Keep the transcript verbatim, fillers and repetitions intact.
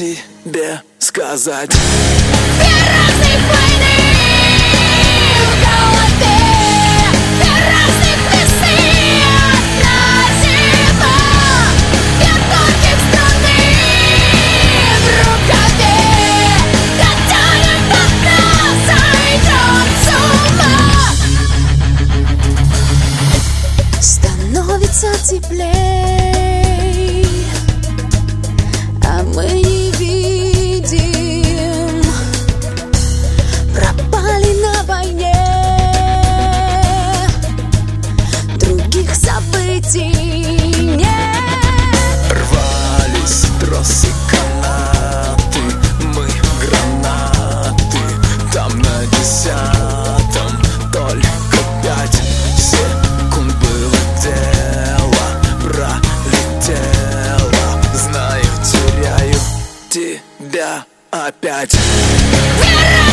тебе сказать. Две разных войны в голове, две разных весы, одна зима, две тонких струны в рукаве. Дотянем до дна, сойдем с ума. Становится теплей, а мы не видим. Пропали на войне, других событий нет. Рвались тросы, канаты, мы гранаты. Там на десятом только пять секунд было дело, пролетело. Знаю, теряю тебя опять. Вера!